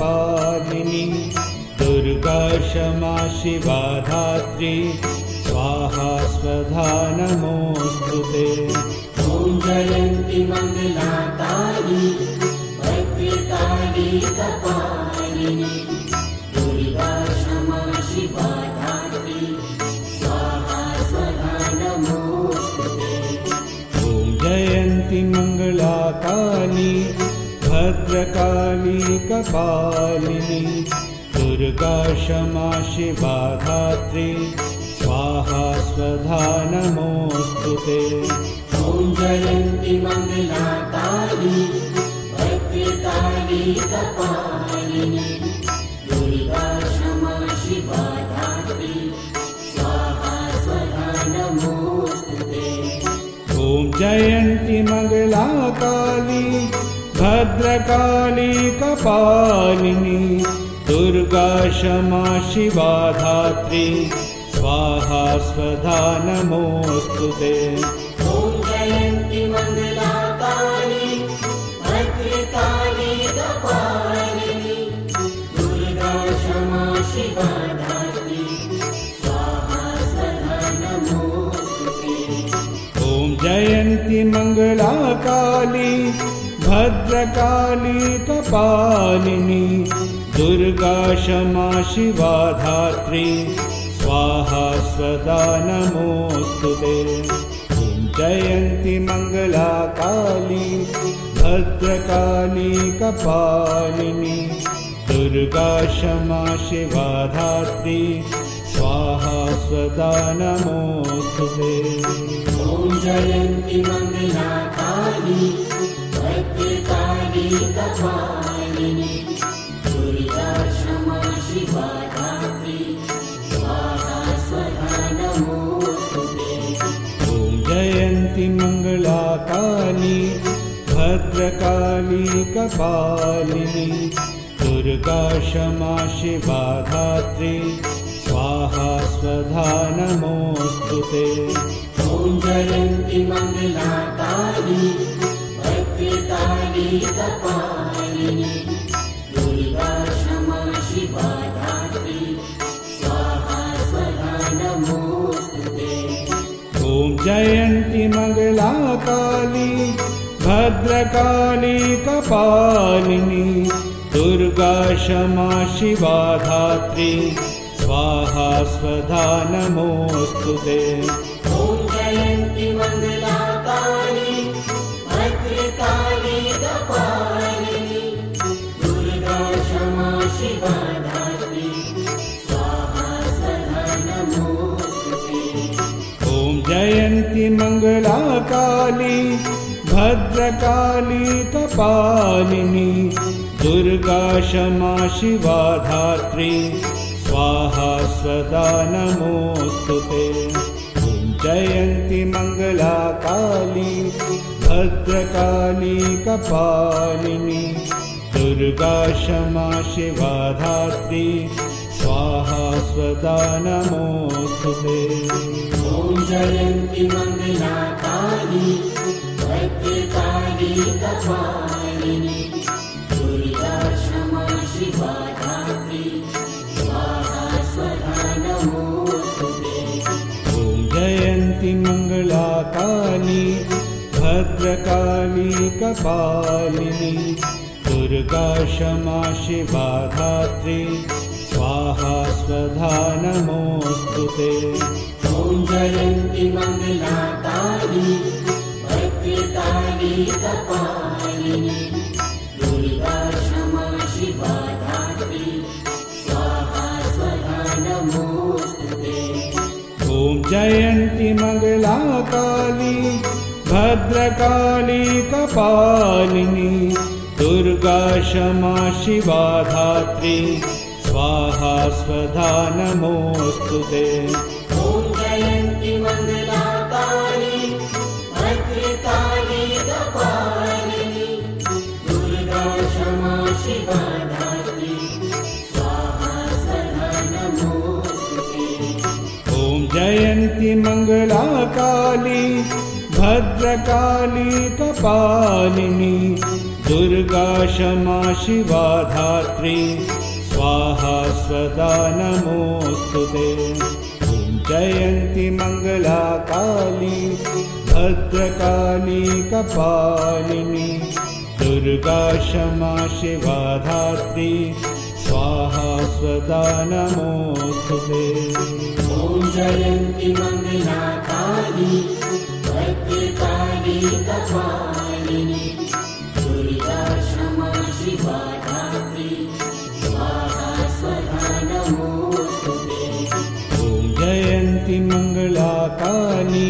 कपालिनी दुर्गा क्षमा शिवा धात्री स्वाहा स्वधा नमोस्तुते। ॐ जयन्ती मङ्गलाकाली भद्रकाली कपालिनी दुर्गा क्षमा शिवा धात्री स्वाहा स्वधा नमोस्तुते। ॐ जयन्ती मङ्गलाकाली भद्रकाली कपालिनी दुर्गा क्षमा शिवा धात्री स्वाहा स्वधा नमोस्तुते। ॐ जयन्ती मङ्गलाकाली भद्रकाली कपालिनी दुर्गा क्षमा शिवा धात्री स्वाहा स्वधा नमोस्तुते। ॐ जयन्ती मङ्गलाकाली भद्रकाली कपालिनी दुर्गा क्षमा शिवा धात्री स्वाहा स्वधा नमोस्तुते। ॐ जयन्ती मङ्गलाकाली भद्रकाली कपालिनी दुर्गा क्षमा शिवा धात्री स्वाहा स्वधा नमोस्तुते। ॐ जयन्ती मङ्गलाकाली भद्रकाली कपालिनी दुर्गा क्षमा शिवा धात्री स्वाहा स्वधा नमोस्तुते। ॐ जयन्ती मङ्गलाकाली भद्रकाली कपालिनी दुर्गा क्षमा शिवा धात्री स्वाहा स्वधा नमोस्तुते। ॐ जयन्ती मङ्गलाकाली भद्रकाली कपालिनी दुर्गा क्षमा शिवा धात्री स्वाहा स्वधा नमोस्तुते। ॐ जयन्ती मङ्गलाकाली भद्रकाली कपालिनी दुर्गा क्षमा शिवा धात्री स्वाहा स्वधा नमोस्तुते। ॐ जयन्ती मङ्गलाकाली भद्रकाली कपालिनी दुर्गा क्षमा शिवा धात्री स्वाहा स्वधा नमोस्तुते। ॐ जयन्ती मङ्गलाकाली भद्रकाली कपालिनी दुर्गा क्षमा शिवा धात्री स्वाहा स्वधा नमोस्तुते। ॐ जयन्ती मङ्गलाकाली भद्रकाली कपालिनी दुर्गा क्षमा शिवा धात्री स्वाहा स्वधा नमोस्तुते। ॐ जयन्ती मङ्गलाकाली भद्रकाली कपालिनी दुर्गा क्षमा शिवा धात्री स्वाहा स्वधा नमोस्तुते। ॐ जयन्ती मङ्गलाकाली भद्रकाली कपालिनी दुर्गा क्षमा शिवा धात्री स्वाहा स्वधा नमोस्तुते। ॐ जयन्ती मङ्गलाकाली भद्रकाली कपालिनी दुर्गा क्षमा शिवा धात्री स्वाहा स्वधा नमोस्तुते। ॐ जयन्ती मङ्गलाकाली भद्रकाली कपालिनी दुर्गा क्षमा शिवा धात्री स्वाहा स्वधा नमोस्तुते। ॐ जयन्ती मङ्गलाकाली भद्रकाली कपालिनी दुर्गा क्षमा शिवा धात्री स्वाहा स्वधा नमोस्तुते। ॐ जयन्ती मङ्गलाकाली भद्रकाली कपालिनी दुर्गा क्षमा शिवा धात्री स्वाहा स्वधा नमोस्तुते। ॐ जयन्ती मङ्गलाकाली भद्रकाली कपालिनी दुर्गा क्षमा शिवा धात्री स्वाहा स्वधा नमोस्तुते। ॐ जयन्ती मङ्गलाकाली भद्रकाली कपालिनी दुर्गा क्षमा शिवा धात्री स्वाहा स्वधा नमोऽस्तुते। ॐ जयन्ती मङ्गला काली भद्रकाली कपालिनी दुर्गा क्षमा शिवा धात्री स्वाहा स्वधा नमोऽस्तुते। ॐ जयन्ती मङ्गला काली भद्रकाली कपालिनी दुर्गा क्षमा शिवा धात्री स्वाहा स्वधा नमोऽस्तुते। ॐ जयन्ती मङ्गला काली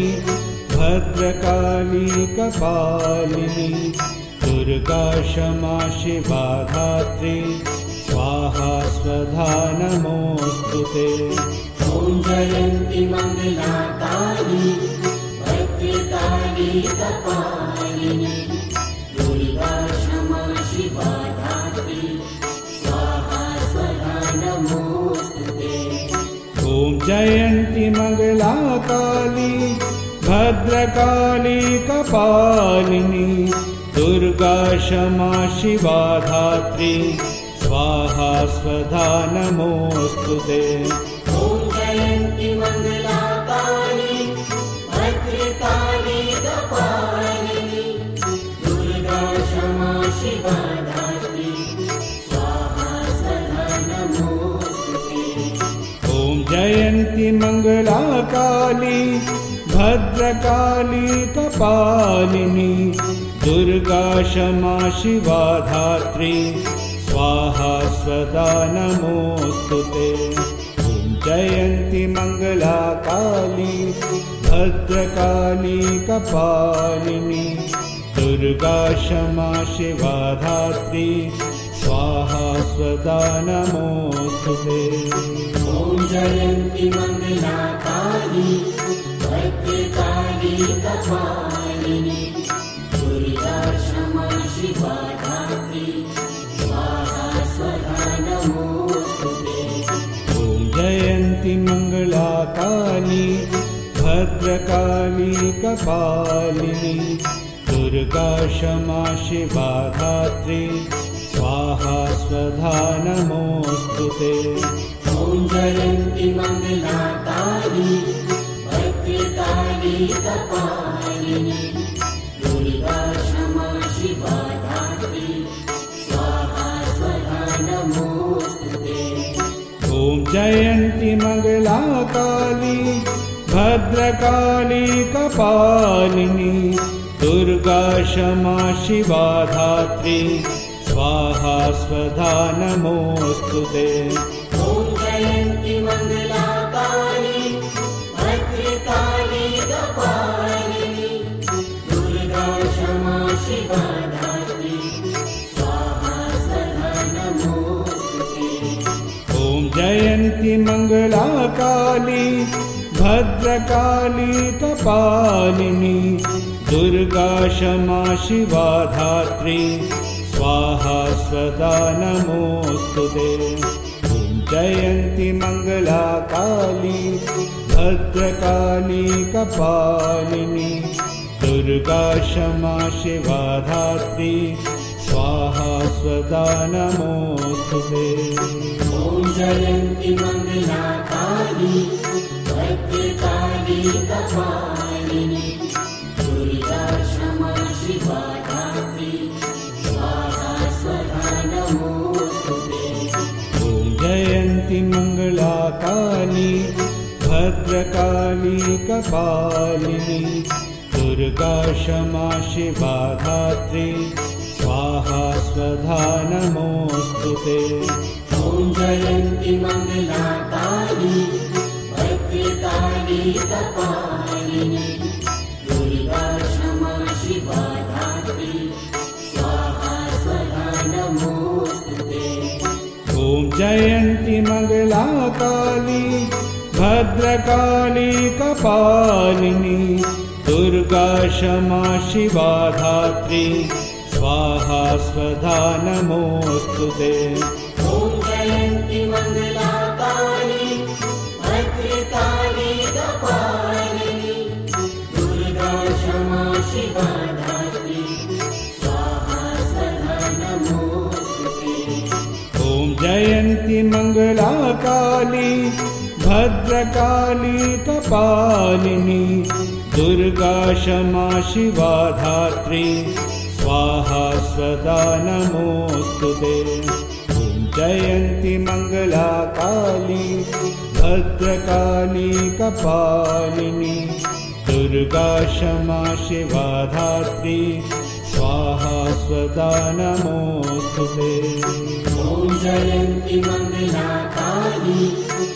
भद्रकाली कपालिनी दुर्गा क्षमा शिवा धात्री स्वाहा स्वधा नमोऽस्तुते। ॐ जयन्ती मङ्गला काली भद्रकाली कपालिनी दुर्गा क्षमा शिवा धात्री स्वाहा स्वधा नमोऽस्तुते। ॐ जयन्ती मङ्गला काली भद्रकाली कपालिनी दुर्गा क्षमा शिवा धात्री स्वाहा स्वधा नमोऽस्तुते। ॐ जयन्ती मङ्गला काली भद्रकाली कपालिनी दुर्गा क्षमा शिवा धात्री स्वाहा स्वधा नमोऽस्तुते। ॐ जयन्ती मङ्गला काली भद्रकाली कपालिनी दुर्गा क्षमा शिवा धात्री स्वाहा स्वधा नमोऽस्तुते। ॐ जयन्ती मङ्गला काली भद्रकाली कपालिनी दुर्गा क्षमा शिवा धात्री स्वाहा स्वधा नमोऽस्तुते। ॐ जयन्ती मङ्गला काली भद्रकाली कपालिनी दुर्गा क्षमा शिवा धात्री स्वाहा स्वधा नमोऽस्तुते। ॐ जयन्ती मङ्गला काली भद्रकाली कपालिनी दुर्गा क्षमा शिवा धात्री स्वाहा स्वधा नमोऽस्तुते। ॐ जयन्ती मङ्गला काली भद्रकाली कपालिनी दुर्गा क्षमा शिवा धात्री स्वाहा स्वधा नमोऽस्तुते। ॐ जयन्ती मङ्गला काली भद्रकाली कपालिनी दुर्गा क्षमा शिवा धात्री स्वाहा स्वधा नमोऽस्तुते। ॐ जयन्ती मङ्गला काली भद्रकाली कपालिनी दुर्गा क्षमा शिवा धात्री स्वाहा स्वधा नमोऽस्तुते। ॐ जयन्ती मङ्गला काली भद्रकाली कपालिनी दुर्गा क्षमा शिवा धात्री स्वाहा स्वधा नमोऽस्तुते। ॐ जयन्ती मङ्गला काली भद्रकाली कपालिनी दुर्गा क्षमा शिवा धात्री स्वाहा स्वधा नमोऽस्तुते। ॐ जयन्ती मङ्गला काली भद्रकाली कपालिनी दुर्गा क्षमा शिवा धात्री स्वाहा स्वधा नमोऽस्तुते। ॐ जयन्ती मङ्गला काली भद्रकाली कपालिनी दुर्गा क्षमा शिवा धात्री स्वाहा स्वधा नमोऽस्तुते। ॐ जयन्ती मङ्गला काली भद्रकाली कपालिनी दुर्गा क्षमा शिवा धात्री स्वाहा स्वधा नमोऽस्तुते। ॐ जयन्ती मङ्गला काली भद्रकाली कपालिनी दुर्गा क्षमा शिवा धात्री स्वाहा स्वधा नमोऽस्तुते। ॐ जयन्ती मङ्गला काली भद्रकाली कपालिनी दुर्गा क्षमा शिवा धात्री स्वाहा स्वधा काली भद्रकाली कपालिनी दुर्गा क्षमा शिवा धात्री स्वाहा स्वदा नमोस्तुते। ॐ जयन्ती मंगला काली भद्रकाली कपालिनी दुर्गा क्षमा शिवा धात्री स्वाहा स्वदा नमोस्तुते। ॐ जयन्ती मंगला काली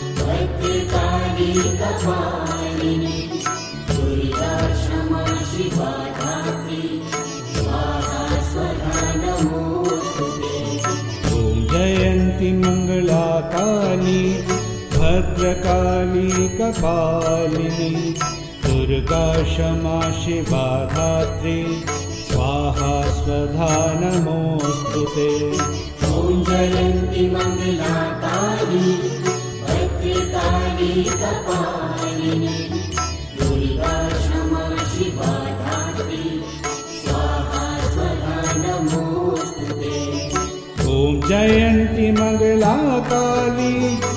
भद्रकाली कपालिनी दुर्गा क्षमा शिवा धात्री स्वाहा स्वदा नमोस्तुते। ॐ जयन्ती मंगला काली भद्रकाली कपालिनी दुर्गा क्षमा शिवा धात्री स्वाहा स्वधा नमोस्तुते। ॐ जयन्ती मंगला काली भद्रकाली कपालिनी दुर्गा क्षमा शिवा धात्री स्वाहा स्वधा नमोस्तुते। ॐ जयन्ती मंगला काली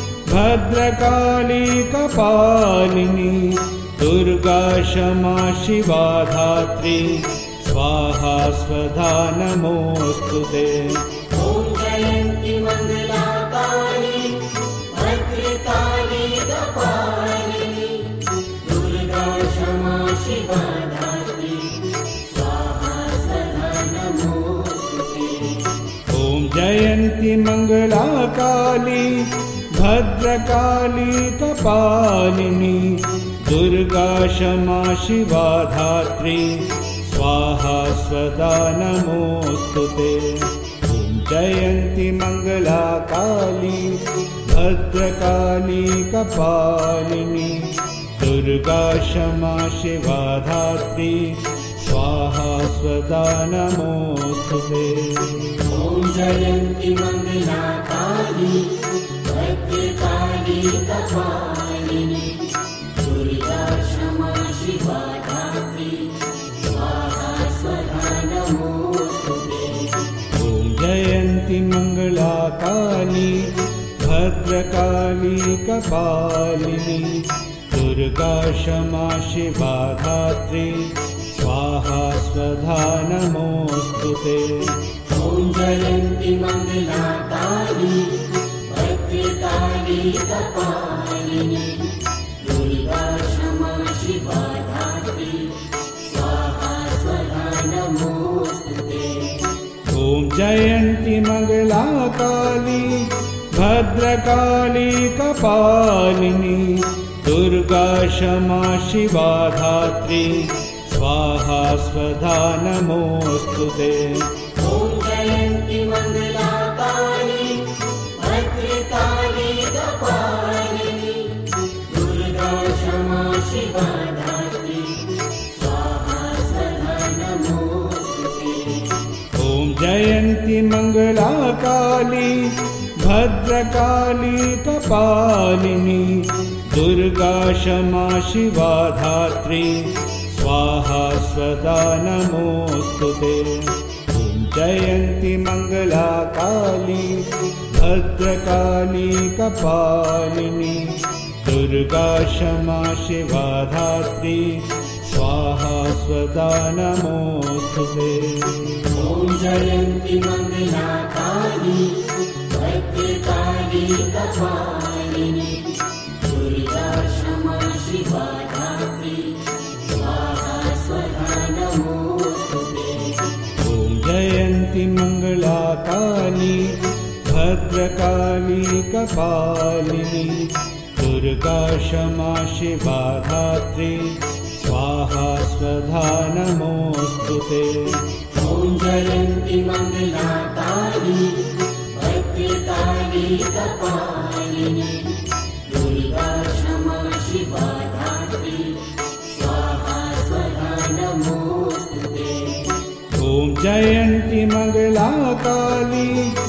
भद्रकाली कपालिनी दुर्गा क्षमा शिवा धात्री स्वाहा स्वधा नमोस्तुते। ॐ जयन्ती मंगला काली भद्रकाली कपालिनी दुर्गा क्षमा शिवा धात्री स्वाहा स्वधा नमोस्तुते। ॐ जयन्ती मंगला काली भद्रकाली कपालिनी दुर्गा क्षमा शिवा धात्री स्वाहा स्वदा नमोस्तुते। ॐ जयन्ती मंगला काली भद्रकाली कपालिनी दुर्गा क्षमा शिवा धात्री स्वाहा स्वदा नमोस्तुते। ॐ जयन्ती मंगला काली भद्रकाली कपालिनी दुर्गा क्षमा शिवा धात्री स्वाहा स्वधा नमोस्तुते। ॐ जयन्ती मंगला काली भद्रकाली कपालिनी दुर्गा क्षमा शिवा धात्री स्वाहा स्वधा नमोस्तुते। ॐ जयन्ती मंगला काली भद्रकाली कपालिनी दुर्गा क्षमा शिवा धात्री स्वाहा स्वधा नमोस्तुते। ॐ जयन्ती मंगला काली भद्रकाली कपालिनी दुर्गा क्षमा शिवा धात्री स्वाहा स्वधा नमोस्तुते। ॐ जयन्ती मंगला काली भद्रकाली कपालिनी दुर्गा क्षमा शिवा धात्री स्वाहा स्वधा नमोस्तुते। ॐ जयन्ती मंगला काली भद्रकाली कपालिनी दुर्गा क्षमा शिवा धात्री स्वाहा स्वदा नमोस्तुते। ॐ जयन्ती मंगला काली भद्रकाली कपालिनी दुर्गा क्षमा शिवा धात्री स्वाहा स्वदा नमोस्तुते। ॐ जयन्ती मंगला काली भद्रकाली कपालिनी दुर्गा क्षमा शिवा धात्री स्वाहा स्वधा नमोस्तुते। ॐ जयन्ती मंगला काली भद्रकाली कपालिनी दुर्गा क्षमा शिवा धात्री स्वाहा स्वधा नमोस्तुते। ॐ जयन्ती मंगला काली भद्रकाली कपालिनी दुर्गा क्षमा शिवा धात्री स्वाहा स्वधा नमोस्तुते। ॐ जयन्ती मंगला काली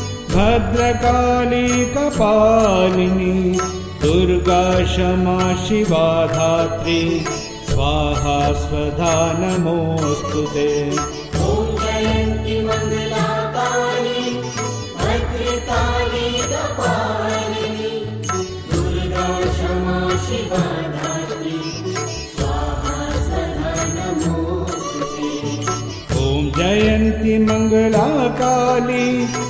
भद्रकाली कपालिनी दुर्गा क्षमा शिवा धात्री स्वाहा स्वधा नमोस्तुते। ॐ जयन्ती मंगला काली भद्रकाली कपालिनी शिवा धात्री स्वाहा स्वधा नमोस्तुते। ॐ जयन्ती मङ्गला काली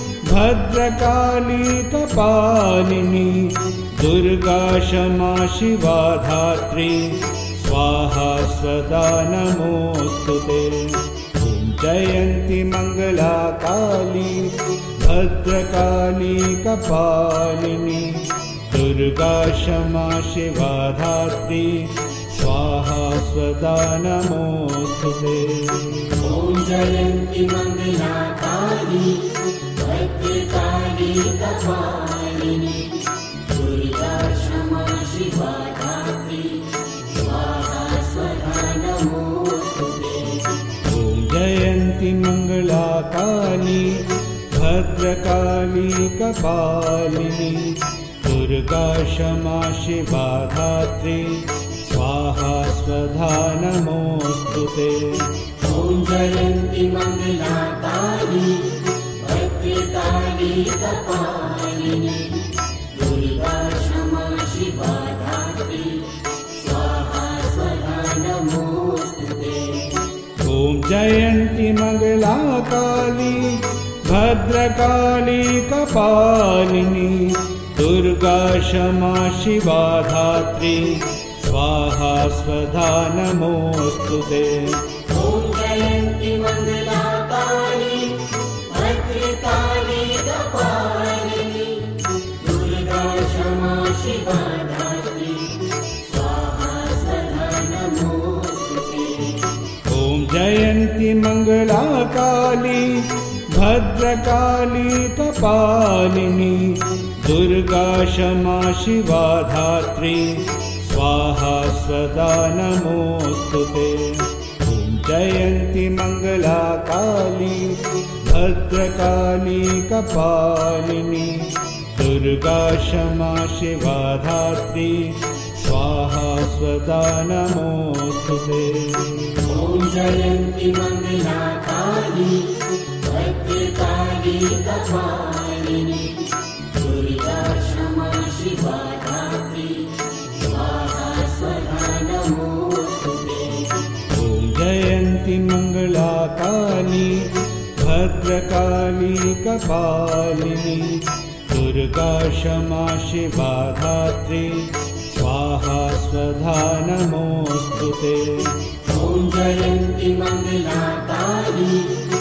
भद्रकाली कपालिनी दुर्गा क्षमा शिवा धात्री स्वाहा स्वधा नमोस्तुते। ॐ जयन्ती मङ्गला काली भद्रकाली कपालिनी दुर्गा क्षमा शिवा धात्री स्वाहा स्वधा नमोस्तुते। ॐ जयन्ती मङ्गला काली भद्रकाली कपालिनी दुर्गा क्षमा शिवा धात्री स्वाहा स्वधा नमोस्तुते। ॐ जयन्ती मङ्गला काली भद्रकाली कपालिनी दुर्गा क्षमा शिवा धात्री स्वाहा स्वधा नमोस्तुते। ॐ जयन्ती मङ्गला काली भद्रकाली कपालिनी दुर्गा क्षमा शिवा धात्री स्वाहा स्वधा नमोस्तुते। ॐ जयन्ती मङ्गला काली भद्रकाली कपालिनी दुर्गा क्षमा शिवा धात्री स्वाहा स्वधा नमोस्तुते। ॐ जयन्ती मङ्गला काली भद्रकाली कपालिनी दुर्गा क्षमा शिवा धात्री स्वाहा स्वधा नमोस्तुते। ॐ जयन्ती मङ्गला काली भद्रकाली कपालिनी दुर्गा क्षमा शिवा धात्री स्वाहा स्वधा नमोस्तुते। ॐ जयन्ती मङ्गला काली भद्रकाली कपालिनी दुर्गा क्षमा शिवा धात्री स्वाहा स्वधा नमोस्तुते। ॐ जयन्ती मङ्गला काली भद्रकाली कपालिनी दुर्गा क्षमा शिवा धात्री स्वाहा स्वधा नमोस्तुते। ॐ जयन्ती मङ्गला काली भद्रकाली कपालिनी दुर्गा क्षमा शिवा धात्री स्वाहा स्वधा नमोस्तुते। ॐ जयन्ती मङ्गला काली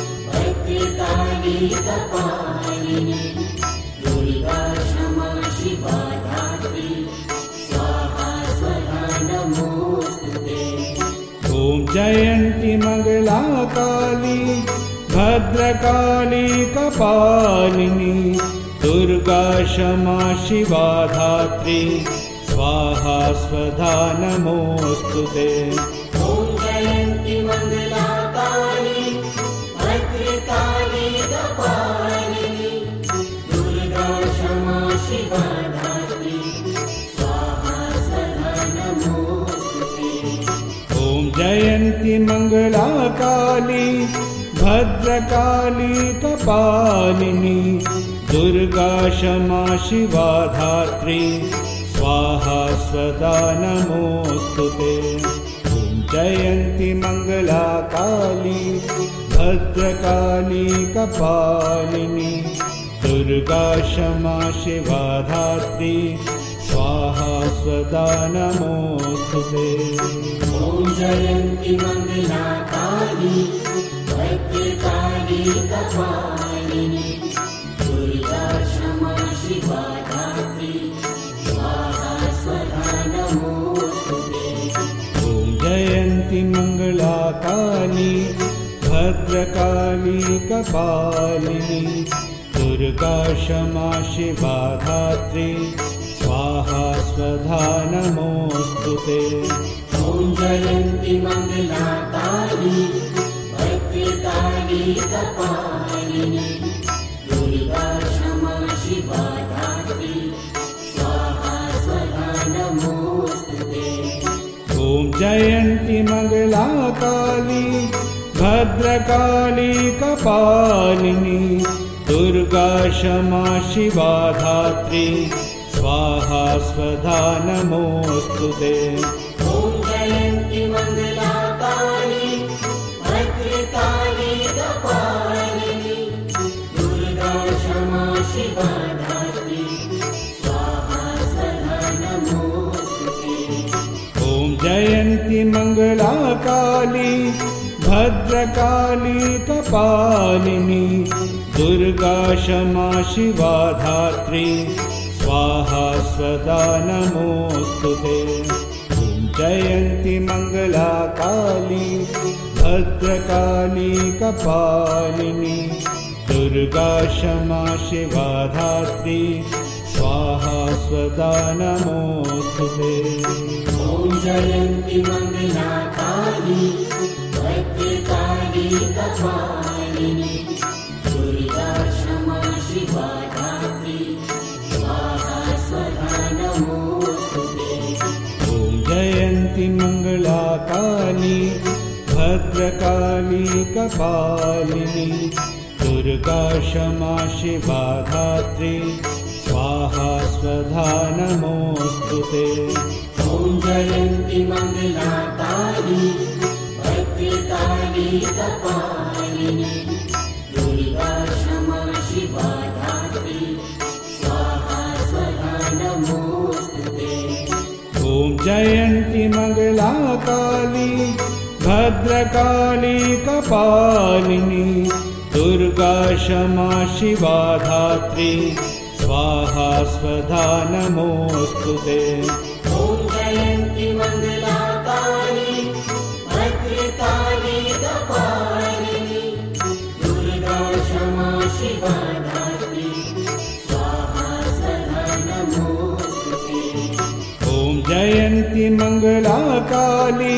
भद्रकाली कपालिनी दुर्गा क्षमा शिवा धात्री स्वाहा स्वधा नमोस्तुते। ॐ जयन्ती मङ्गला काली भद्रकाली कपालिनी दुर्गा क्षमा शिवा धात्री स्वाहा स्वधा नमोस्तुते। ॐ जयन्ती मङ्गला काली भद्रकाली कपालिनी दुर्गा क्षमा शिवा धात्री स्वाहा स्वधा नमोस्तुते। ॐ जयन्ती मङ्गला काली भद्रकाली कपालिनी दुर्गा क्षमा शिवा धात्री स्वाहा स्वधा नमोस्तुते। ॐ जयन्ती मङ्गला काली भद्रकाली कपालिनी दुर्गा क्षमा शिवा धात्री स्वाहा स्वधा नमोस्तुते। ॐ जयन्ती मङ्गला काली भद्रकाली कपालिनी दुर्गा क्षमा शिवा धात्री स्वाहा स्वधा नमोस्तुते। ॐ जयन्ती मङ्गला काली भद्रकाली कपालिनी दुर्गा क्षमा शिवा धात्री स्वाहा स्वधा नमोस्तुते। ॐ जयन्ती मङ्गला काली भद्रकाली कपालिनी दुर्गा क्षमा शिवा धात्री स्वाहा स्वधा नमोस्तुते। ॐ जयन्ती मङ्गला काली भद्रकाली कपालिनी दुर्गा क्षमा शिवा धात्री स्वाहा स्वधा नमोऽस्तु ते। ॐ जयन्ति मङ्गलाकाली भद्रकाली कपालिनी दुर्गा क्षमा शिवा धात्री स्वाहा स्वधा नमोऽस्तु ते। ॐ जयन्ति मङ्गलाकाली भद्रकाली कपालिनी दुर्गा क्षमा शिवा धात्री स्वाहा स्वधा नमोऽस्तु ते। ॐ जयन्ति मङ्गलाकाली भद्रकाली कपालिनी दुर्गा क्षमा शिवा धात्री स्वाहा स्वधा नमोऽस्तु ते। ॐ जयन्ति मङ्गलाकाली भद्रकाली कपालिनी दुर्गा क्षमा शिवा धात्री स्वाहा स्वधा नमोऽस्तु ते। ॐ जयन्ति मङ्गलाकाली भद्रकाली कपालिनी दुर्गा क्षमा शिवा धात्री स्वाहा स्वधा नमोऽस्तु ते। ॐ जयन्ति मङ्गलाकाली भद्रकाली कपालिनी दुर्गा क्षमा शिवा धात्री स्वाहा स्वधा नमोऽस्तु ते। ॐ जयन्ति मङ्गलाकाली भद्रकाली कपालिनी दुर्गा क्षमा शिवा धात्री स्वाहा स्वधा नमोऽस्तु ते। ॐ जयन्ति मङ्गलाकाली भद्रकाली कपालिनी दुर्गा क्षमा शिवा धात्री स्वाहा स्वधा नमोऽस्तु ते। ॐ जयन्ति मङ्गलाकाली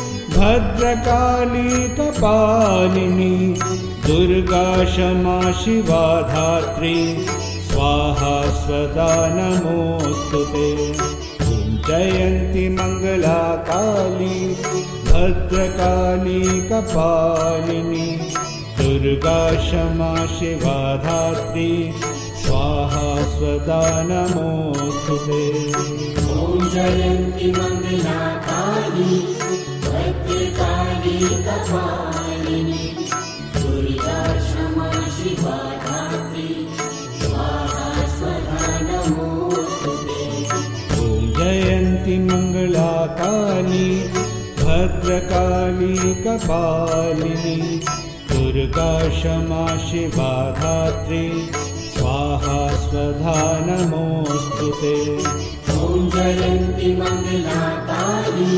भद्रकाली कपालिनी दुर्गा क्षमा शिवा धात्री स्वाहा स्वधा नमोऽस्तु ते। ॐ जयन्ति मङ्गलाकाली भद्रकाली कपालिनी दुर्गा क्षमा शिवा धात्री स्वाहा स्वधा नमोऽस्तु ते। ॐ जयन्ति मङ्गलाकाली भद्रकाली कपालिनी दुर्गा क्षमा शिवा धात्री स्वाहा स्वधा नमोऽस्तु ते। ॐ जयन्ति मङ्गलाकाली भद्रकाली कपालिनी दुर्गा क्षमा शिवा धात्री स्वाहा स्वधा नमोऽस्तु ते। ॐ जयन्ति मङ्गलाकाली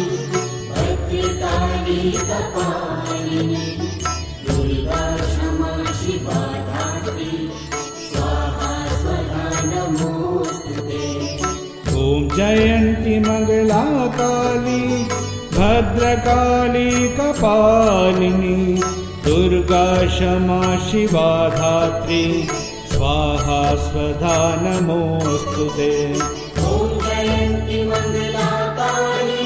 भद्रकाली कपालिनी दुर्गा क्षमा शिवा धात्री स्वाहा स्वधा नमोऽस्तु ते। ॐ जयन्ति मङ्गलाकाली भद्रकाली कपालिनी दुर्गा क्षमा शिवा धात्री स्वाहा स्वधा नमोऽस्तु ते। ॐ जयन्ति मङ्गलाकाली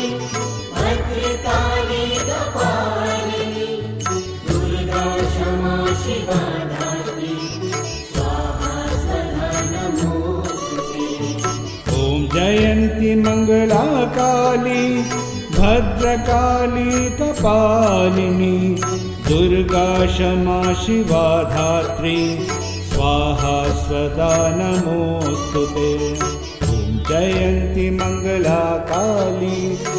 भद्रकाली कपालिनी दुर्गा क्षमा शिवा धात्री स्वाहा स्वधा नमोऽस्तु ते। ॐ जयन्ति मङ्गलाकाली भद्रकाली कपालिनी दुर्गा क्षमा शिवा धात्री स्वाहा स्वधा नमोऽस्तु ते। ॐ जयन्ति मङ्गलाकाली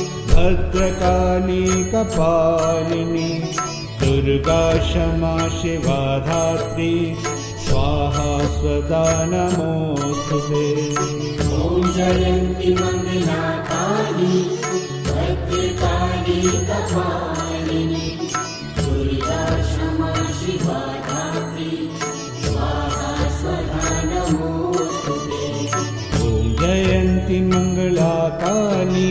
भद्रकाली कपालिनी दुर्गा क्षमा शिवा धात्री स्वाहा स्वधा नमोऽस्तु ते। ॐ जयन्ति मङ्गलाकाली भद्रकाली कपालिनी दुर्गा क्षमा शिवा धात्री स्वाहा स्वधा नमोऽस्तु ते। ॐ जयन्ति मङ्गलाकाली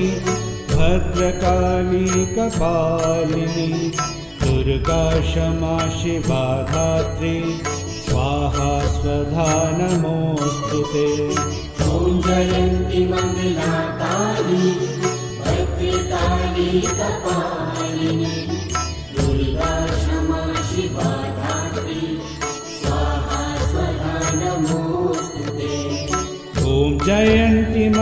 भद्रकाली कपालिनी दुर्गा क्षमा शिवा धात्री स्वाहा स्वधा नमोऽस्तु ते। ॐ जयन्ति मङ्गलाकाली भद्रकाली कपालिनी दुर्गा क्षमा शिवा धात्री स्वाहा स्वधा नमोऽस्तु ते। ॐ जयन्ति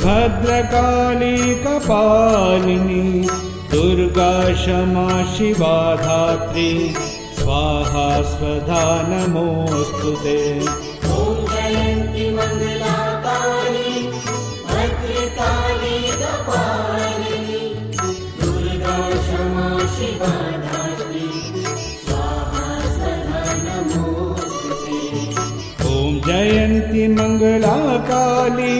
भद्रकाली कपालिनी दुर्गा क्षमा शिवा धात्री स्वाहा स्वधा नमोऽस्तुते। ॐ जयन्ति मङ्गलाकाली भद्रकाली कपालिनी दुर्गा क्षमा शिवा धात्री स्वाहा स्वधा नमोऽस्तुते। ॐ जयन्ति मङ्गलाकाली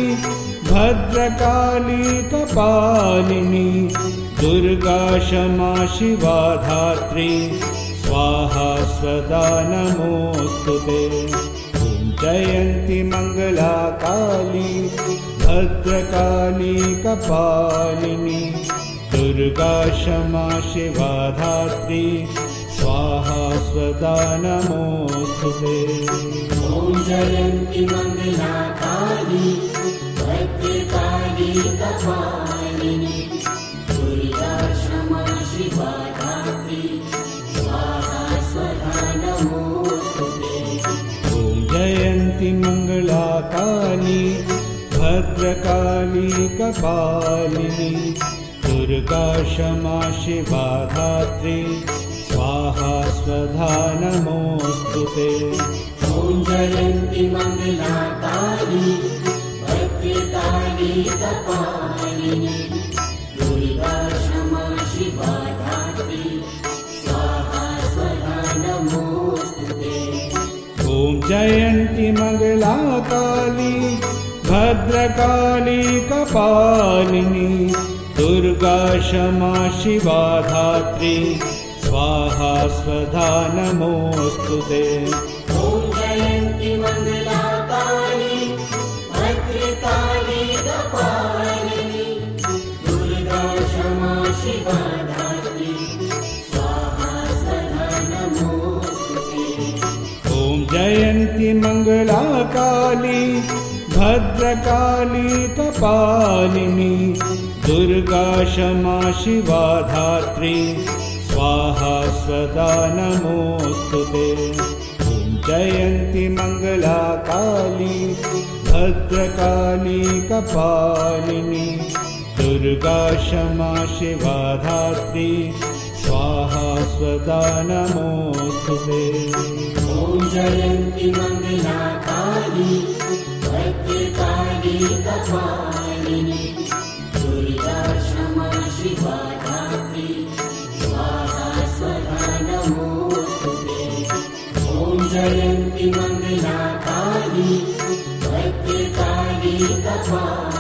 भद्रकाली कपालिनी दुर्गा क्षमा शिवा धात्री स्वाहा स्वधा नमोऽस्तुते। ॐ जयन्ति मङ्गलाकाली भद्रकाली कपालिनी दुर्गा क्षमा शिवा धात्री स्वाहा स्वधा नमोऽस्तुते। ॐ जयन्ति मङ्गलाकाली भद्रकाली कपालिनी दुर्गा क्षमा शिवा धात्री स्वाहा स्वधा नमोऽस्तुते। ॐ जयन्ति मङ्गलाकाली भद्रकाली कपालिनी दुर्गा क्षमा शिवा धात्री स्वाहा स्वधा नमोऽस्तुते। ॐ जयन्ति मङ्गलाकाली भद्रकाली कपालिनी दुर्गा क्षमा शिवा धात्री स्वाहा स्वधा नमोऽस्तुते। ॐ जयन्ति मङ्गलाकाली भद्रकाली कपालिनी दुर्गा क्षमा शिवा धात्री स्वाहा स्वधा नमोऽस्तुते। ॐ जयन्ति मङ्गलाकाली भद्रकाली कपालिनी दुर्गा क्षमा शिवा धात्री स्वाहा स्वधा नमोऽस्तुते। ॐ जयन्ति मङ्गलाकाली भद्रकाली कपालिनी दुर्गा क्षमा शिवा धात्री स्वाहा स्वधा नमोऽस्तुते। ॐ जयन्ति मङ्गलाकाली भद्रकाली कपालिनी दुर्गा क्षमा शिवा धात्री स्वाहा स्वधा नमोऽस्तुते। ॐ जयन्ति मङ्गलाकाली भद्रकाली कपालिनी दुर्गा क्षमा शिवा धात्री स्वाहा स्वधा नमोऽस्तुते। ॐ जयन्ति मङ्गलाकाली भद्रकाली कपालिनी